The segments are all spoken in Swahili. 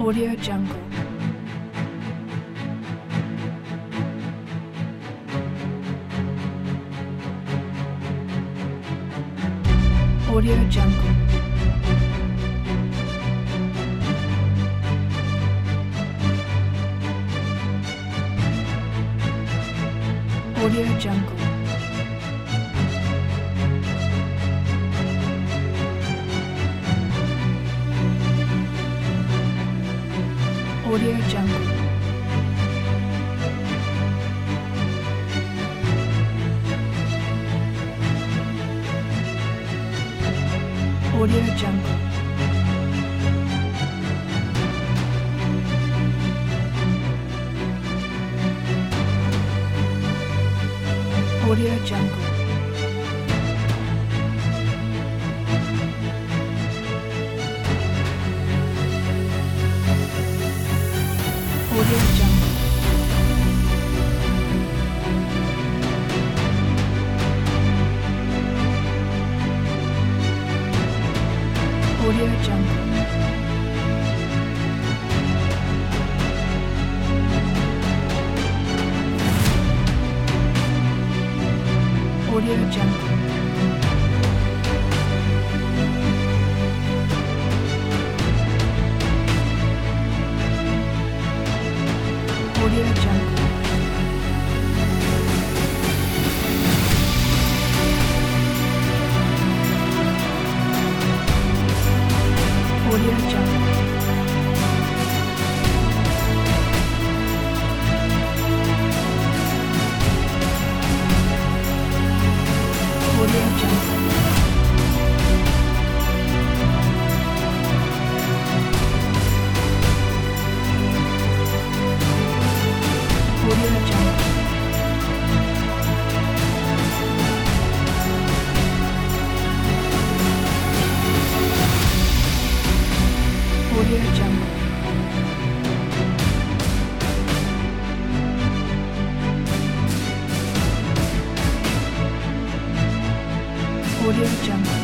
Audio Jungle. Audio Jungle. Audio Jungle. Audio Jungle. Audio Jungle. Audio Jungle. Audio Jungle. Audio Jungle. Audio Jungle. Audio Jungle. Audio Jungle. Audio Jungle. Audio Jungle. Audio Jungle. Audio Jungle.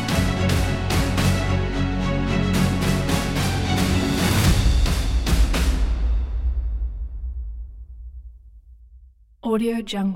Audio Jungle.